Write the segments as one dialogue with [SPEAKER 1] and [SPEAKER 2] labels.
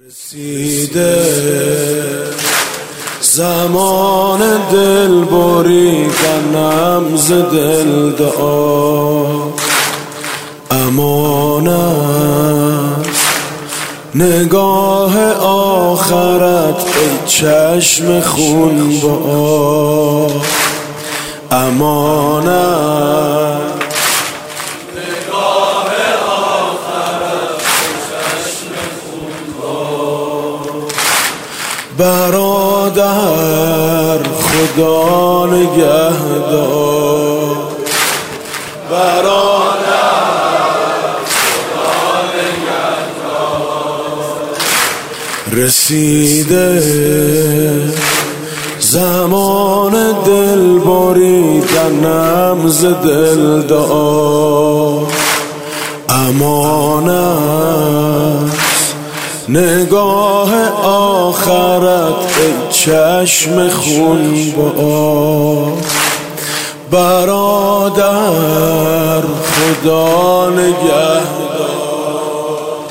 [SPEAKER 1] رسیده زمان دل بریدنم ز دل دعا، امانت نگاه آخرت ای چشم خون با، امانت برادر خدا نگهدار، برادر خدا نگهدار. رسیده زمان دل بریدنم ز دل دعا، امانت نگاه آخرت ای چشم خون با، برادر خدا نگهدار،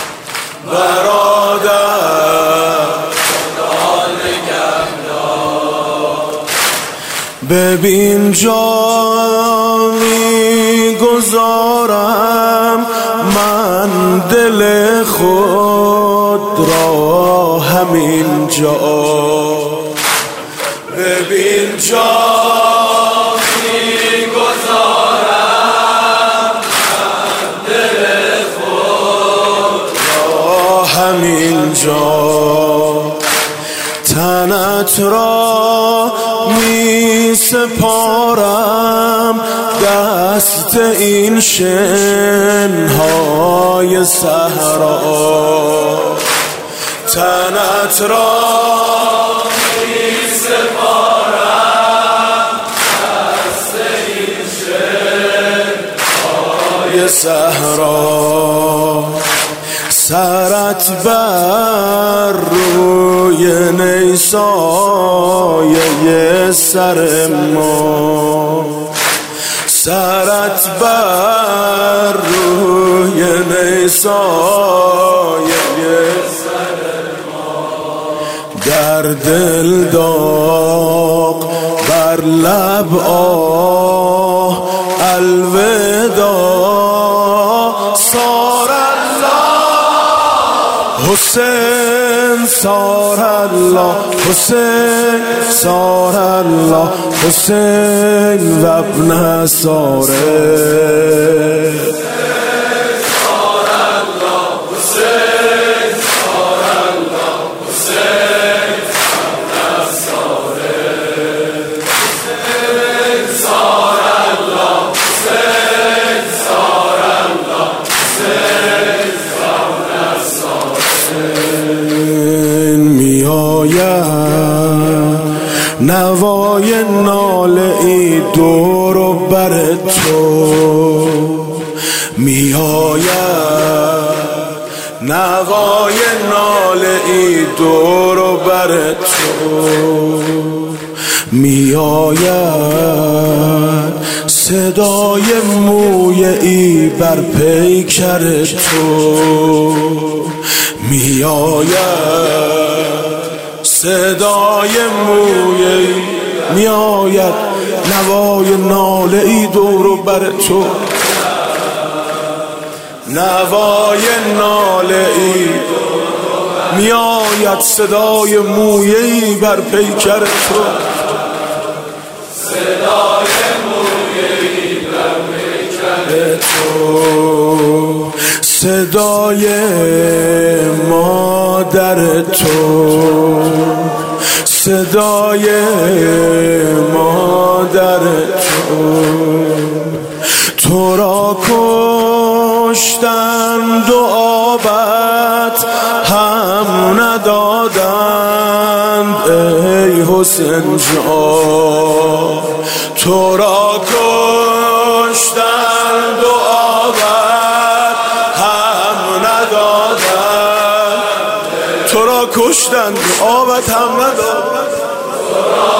[SPEAKER 1] برادر خدا نگهدار. ببین جا میگذارم من دل خود را همین جا، ببین جا میگذارم من دل خود را همین جا، تنت را می سپارم دست این شنهای صحرا، تنت را می سپارم دست این شنهای صحرا، سرت بر روی نیسایه سر ما، سرت بر روی نیسایه سر ما، در دل داغ بر لب آه الوداع، سار حسین سار الله، حسین سار الله، حسین و ابن ساره، سار الله، حسین سار الله، حسین و ابن ساره، حسین سار الله، حسین سار الله، حسین و ابن ساره. میآید نوای ناله ای دور و بر تو، میآید نوای ناله ای دور و بر تو، میآید صدای موی ای بر پیکر تو، میآید صدای موی، میآید نوای ناله ای دور و بر تو، نوای ناله ای میآید صدای موی ای بر پیکر تو، صدای موی ای بر پیکر تو، صدای مادر تو، صدای مادر تو را کشتند و آبت هم ندادند ای حسین جان، تو را کشتند و آبت هم ندادند، تو را کشتند و آبت هم ندادند، تو را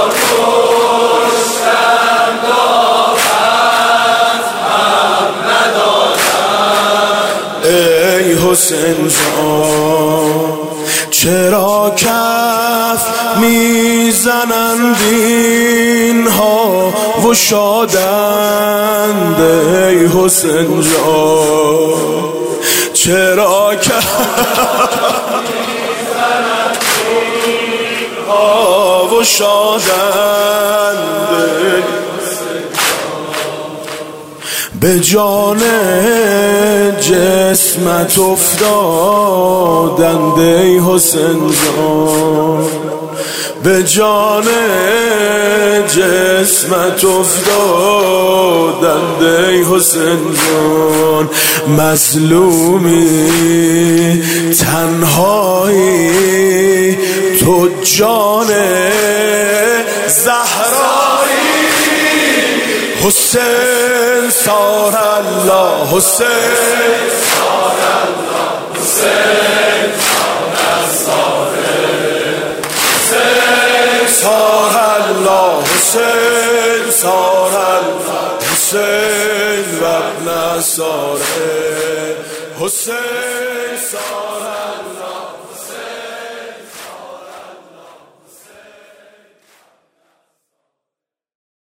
[SPEAKER 1] کشتند و آبت هم ندادند ای حسین جان، چرا کف میزنند اینها و شادند ای حسین جان؟ چرا کف میزنند اینها و شادند به جان جسمت افتادند ای حسین جان؟ به جان جسمت افتادند ای حسین جان؟ مظلومی تنهایی تو جان زهرایی. حسین سار الله، حسین سار الله، حسین سار الله، حسین سار الله، حسین و ابن ساره، حسین سار